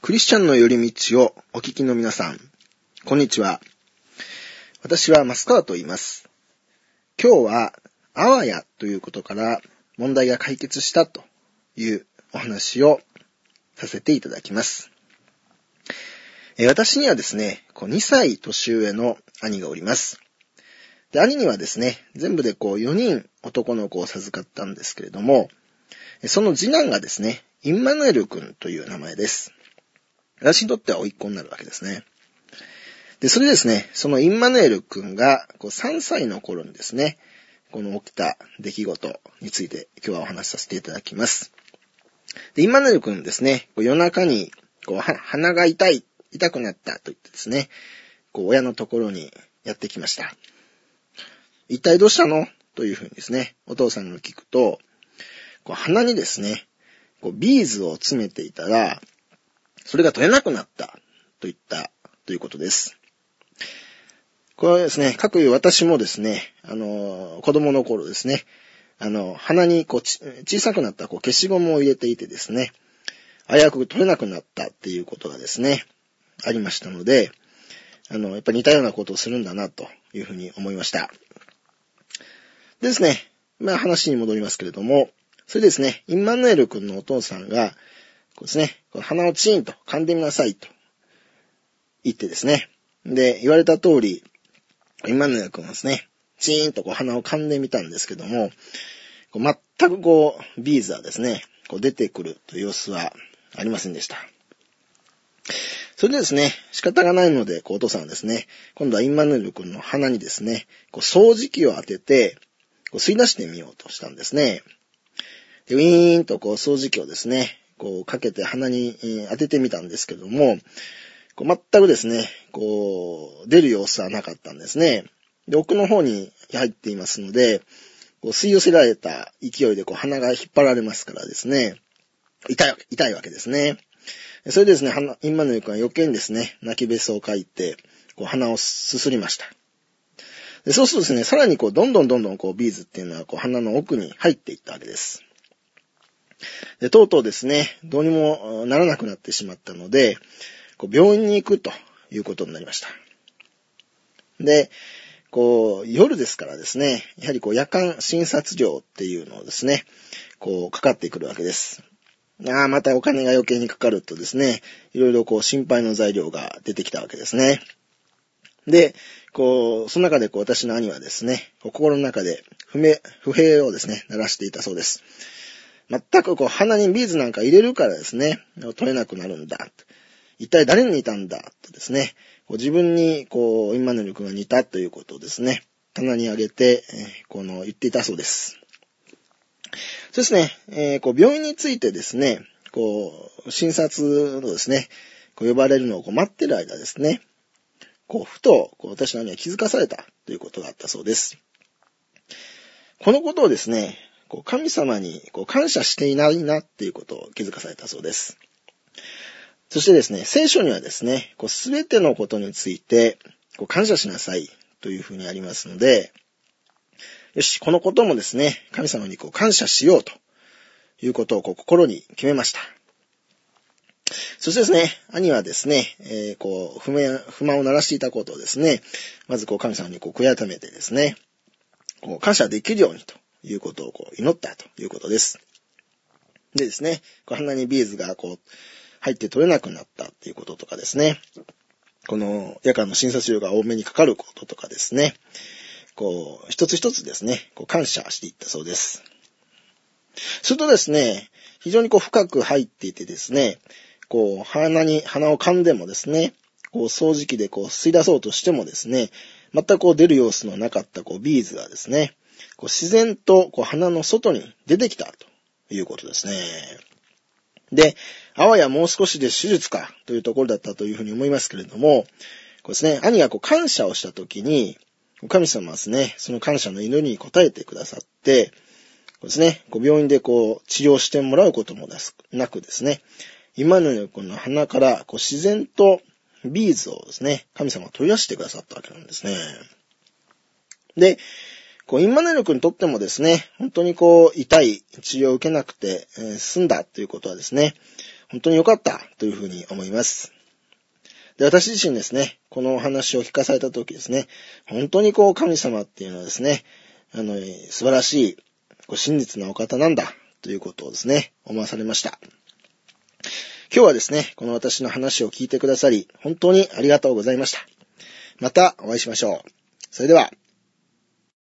クリスチャンの寄り道をお聞きの皆さん、こんにちは。私は増川と言います。今日はあわやということから問題が解決したというお話をさせていただきます。私にはですね、2歳年上の兄がおります。で、兄にはですね、全部で4人男の子を授かったんですけれども、その次男がですね、インマヌエル君という名前です。私にとっては甥っ子になるわけですね。で、それですね、そのインマヌエル君が3歳の頃にですね、この起きた出来事について今日はお話しさせていただきます。で、インマヌエル君ですね、夜中に鼻が痛くなったと言ってですね、親のところにやってきました。一体どうしたのというふうにですね、お父さんに聞くと、鼻にですね、ビーズを詰めていたら、それが取れなくなったと言ったということです。これはですね、かくいう私もですね、子供の頃ですね、鼻に小さくなった消しゴムを入れていてですね、危うく取れなくなったっていうことがですね、ありましたので、やっぱり似たようなことをするんだなというふうに思いました。でですね、話に戻りますけれども、それでですね、インマヌエル君のお父さんが、ですね、鼻をチーンと噛んでみなさいと言ってですね、で、言われた通り、インマヌエル君はですね、チーンと鼻を噛んでみたんですけども、全くビーズはですね、出てくるという様子はありませんでした。それでですね、仕方がないので、お父さんはですね、今度はインマヌエル君の鼻にですね、掃除機を当てて、吸い出してみようとしたんですね。でウィーンと掃除機をですね、かけて鼻に当ててみたんですけども、全くですね、出る様子はなかったんですね。で、奥の方に入っていますので、吸い寄せられた勢いで鼻が引っ張られますからですね、痛いわけですね。それでですね、インマヌエル君は余計にですね、泣きべそをかいて、鼻をすすりました。でそうするとですね、さらにどんどんビーズっていうのは鼻の奥に入っていったわけです。で、とうとうですね、どうにもならなくなってしまったので、病院に行くということになりました。で、夜ですからですね、やはり夜間診察料っていうのをですね、かかってくるわけです。またお金が余計にかかるとですね、いろいろ心配の材料が出てきたわけですね。で、その中で私の兄はですね、心の中で不平をですね、鳴らしていたそうです。全く鼻にビーズなんか入れるからですね、取れなくなるんだ。一体誰に似たんだとですね、自分にインマヌエル君が似たということをですね、棚に上げて、言っていたそうです。そうですね、病院についてですね、診察のですね、呼ばれるのを待ってる間ですね、ふと私の兄は気づかされたということがあったそうです。このことをですね、神様に感謝していないなっていうことを気づかされたそうです。そしてですね、聖書にはですね、すべてのことについて感謝しなさいというふうにありますので、よし、このこともですね、神様に感謝しようということを心に決めました。そしてですね、兄はですね、不満を鳴らしていたことをですね、まず神様に悔い改めてですね、感謝できるようにということを祈ったということです。でですね、鼻にビーズが入って取れなくなったっていうこととかですね、この夜間の診察料が多めにかかることとかですね、一つ一つですね、感謝していったそうです。するとですね、非常に深く入っていてですね、鼻を噛んでもですね、掃除機で吸い出そうとしてもですね、全く出る様子のなかったビーズがですね、自然と鼻の外に出てきたということですね。で、あわやもう少しで手術かというところだったというふうに思いますけれども、ですね、兄が感謝をしたときに、神様はですね、その感謝の祈りに応えてくださって、ですね、病院で治療してもらうこともなくですね、インマヌエル君の鼻から自然とビーズをですね、神様は取り出してくださったわけなんですね。で、インマヌエル君にとってもですね、本当に痛い治療を受けなくて、済んだということはですね、 本当に良かったというふうに思います。で、私自身ですね、このお話を聞かされた時ですね、本当に神様っていうのはですね、素晴らしい、真実なお方なんだということをですね、思わされました。今日はですね、この私の話を聞いてくださり、本当にありがとうございました。またお会いしましょう。それでは、